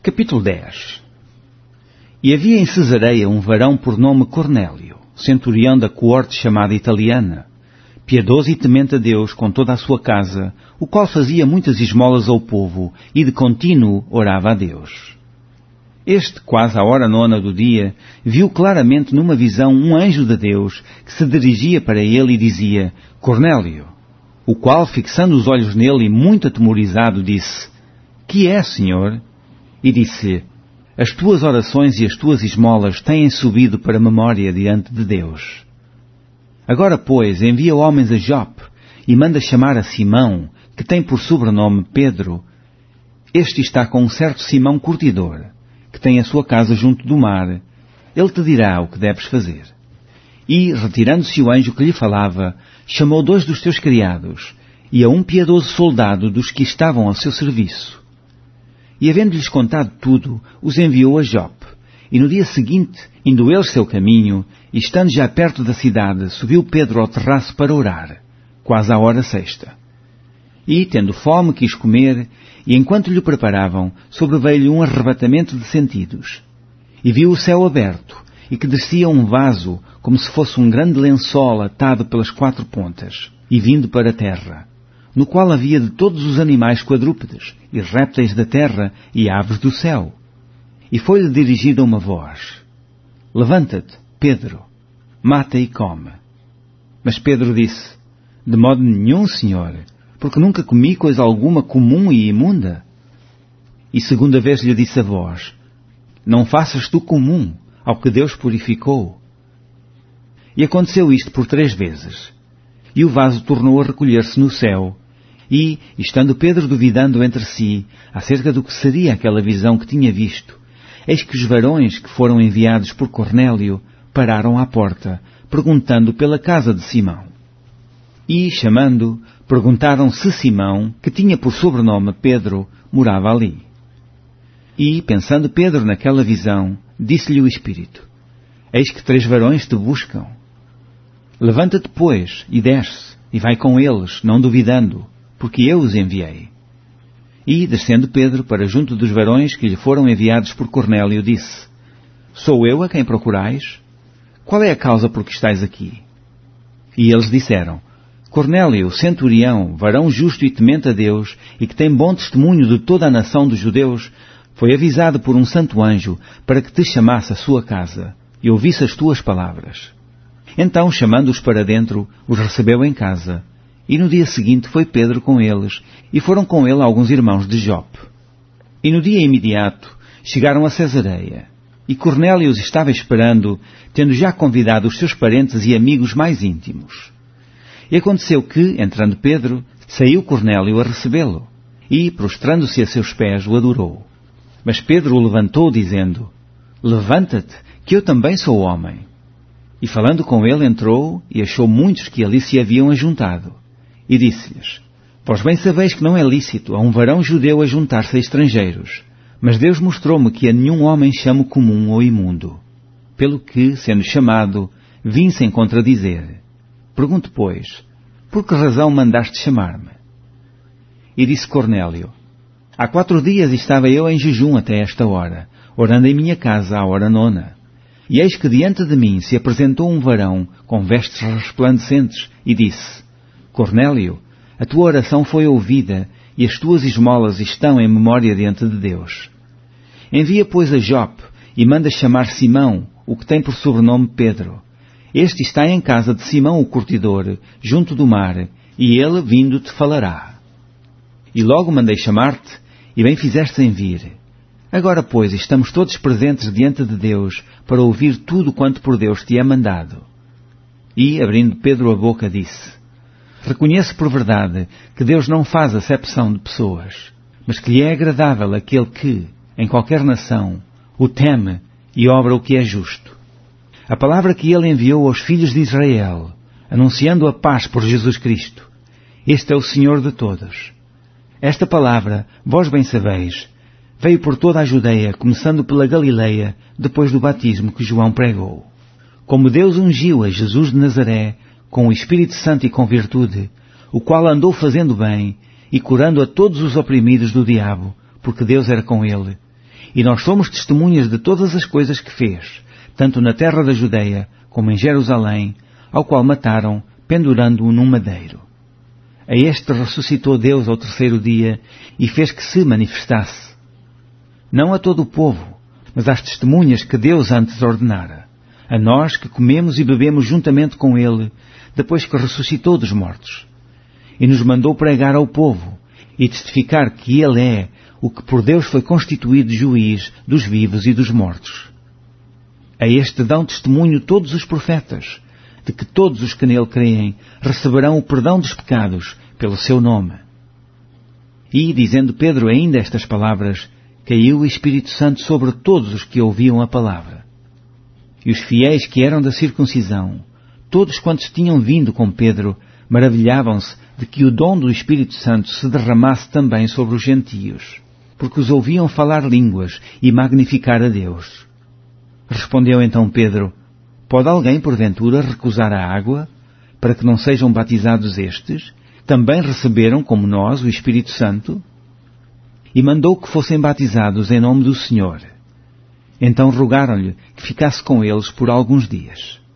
Capítulo 10. E havia em Cesareia um varão por nome Cornélio, centurião da coorte chamada italiana, piedoso e temente a Deus com toda a sua casa, o qual fazia muitas esmolas ao povo e de contínuo orava a Deus. Este, quase à hora 9 do dia, viu claramente numa visão um anjo de Deus que se dirigia para ele e dizia: Cornélio, o qual, fixando os olhos nele e muito atemorizado, disse: Que é, Senhor? E disse: As tuas orações e as tuas esmolas têm subido para a memória diante de Deus. Agora, pois, envia homens a Jope e manda chamar a Simão, que tem por sobrenome Pedro. Este está com um certo Simão curtidor, que tem a sua casa junto do mar. Ele te dirá o que deves fazer. E, retirando-se o anjo que lhe falava, chamou 2 dos seus criados e a um piedoso soldado dos que estavam ao seu serviço. E, havendo-lhes contado tudo, os enviou a Jope. E no dia seguinte, indo eles seu caminho, e estando já perto da cidade, subiu Pedro ao terraço para orar, quase à hora 6. E, tendo fome, quis comer, e enquanto lhe preparavam, sobreveio-lhe um arrebatamento de sentidos. E viu o céu aberto, e que descia um vaso, como se fosse um grande lençol atado pelas 4 pontas, e vindo para a terra, no qual havia de todos os animais quadrúpedes, e répteis da terra, e aves do céu. E foi-lhe dirigida uma voz: Levanta-te, Pedro, mata e come. Mas Pedro disse: De modo nenhum, Senhor, porque nunca comi coisa alguma comum e imunda. E segunda vez lhe disse a voz: Não faças tu comum ao que Deus purificou. E aconteceu isto por 3 vezes. E o vaso tornou a recolher-se no céu. E, estando Pedro duvidando entre si, acerca do que seria aquela visão que tinha visto, eis que os varões que foram enviados por Cornélio pararam à porta, perguntando pela casa de Simão. E, chamando, perguntaram se Simão, que tinha por sobrenome Pedro, morava ali. E, pensando Pedro naquela visão, disse-lhe o Espírito: Eis que 3 varões te buscam. Levanta-te, pois, e desce, e vai com eles, não duvidando, porque eu os enviei. E, descendo Pedro para junto dos varões que lhe foram enviados por Cornélio, disse: Sou eu a quem procurais? Qual é a causa por que estáis aqui? E eles disseram: Cornélio, centurião, varão justo e temente a Deus, e que tem bom testemunho de toda a nação dos judeus, foi avisado por um santo anjo para que te chamasse à sua casa e ouvisse as tuas palavras. Então, chamando-os para dentro, os recebeu em casa. E no dia seguinte foi Pedro com eles, e foram com ele alguns irmãos de Jope. E no dia imediato chegaram a Cesareia, e Cornélio os estava esperando, tendo já convidado os seus parentes e amigos mais íntimos. E aconteceu que, entrando Pedro, saiu Cornélio a recebê-lo, e, prostrando-se a seus pés, o adorou. Mas Pedro o levantou, dizendo: Levanta-te, que eu também sou homem. E falando com ele, entrou, e achou muitos que ali se haviam ajuntado. E disse-lhes: Vós bem sabeis que não é lícito a um varão judeu ajuntar-se a estrangeiros, mas Deus mostrou-me que a nenhum homem chamo comum ou imundo. Pelo que, sendo chamado, vim sem contradizer. Pergunto, pois, por que razão mandaste chamar-me? E disse Cornélio: Há 4 dias estava eu em jejum até esta hora, orando em minha casa à hora 9. E eis que diante de mim se apresentou um varão com vestes resplandecentes e disse: Cornélio, a tua oração foi ouvida e as tuas esmolas estão em memória diante de Deus. Envia, pois, a Jope e manda chamar Simão, o que tem por sobrenome Pedro. Este está em casa de Simão o curtidor, junto do mar, e ele, vindo, te falará. E logo mandei chamar-te, e bem fizeste em vir. Agora, pois, estamos todos presentes diante de Deus para ouvir tudo quanto por Deus te é mandado. E, abrindo Pedro a boca, disse: Reconheço por verdade que Deus não faz acepção de pessoas, mas que lhe é agradável aquele que, em qualquer nação, o teme e obra o que é justo. A palavra que ele enviou aos filhos de Israel, anunciando a paz por Jesus Cristo. Este é o Senhor de todos. Esta palavra, vós bem sabeis, veio por toda a Judeia, começando pela Galileia, depois do batismo que João pregou. Como Deus ungiu a Jesus de Nazaré, com o Espírito Santo e com virtude, o qual andou fazendo bem e curando a todos os oprimidos do diabo, porque Deus era com ele, E nós somos testemunhas de todas as coisas que fez, tanto na terra da Judeia como em Jerusalém, ao qual mataram, pendurando-o num madeiro. A este ressuscitou Deus ao terceiro dia e fez que se manifestasse. Não a todo o povo, mas às testemunhas que Deus antes ordenara, a nós que comemos e bebemos juntamente com Ele, depois que ressuscitou dos mortos. E nos mandou pregar ao povo e testificar que Ele é o que por Deus foi constituído juiz dos vivos e dos mortos. A este dão testemunho todos os profetas, de que todos os que nele creem receberão o perdão dos pecados pelo seu nome. E, dizendo Pedro ainda estas palavras, caiu o Espírito Santo sobre todos os que ouviam a palavra. E os fiéis que eram da circuncisão, todos quantos tinham vindo com Pedro, maravilhavam-se de que o dom do Espírito Santo se derramasse também sobre os gentios, porque os ouviam falar línguas e magnificar a Deus. Respondeu então Pedro: Pode alguém, porventura, recusar a água, para que não sejam batizados estes? Também receberam, como nós, o Espírito Santo? E mandou que fossem batizados em nome do Senhor. Então rogaram-lhe que ficasse com eles por alguns dias.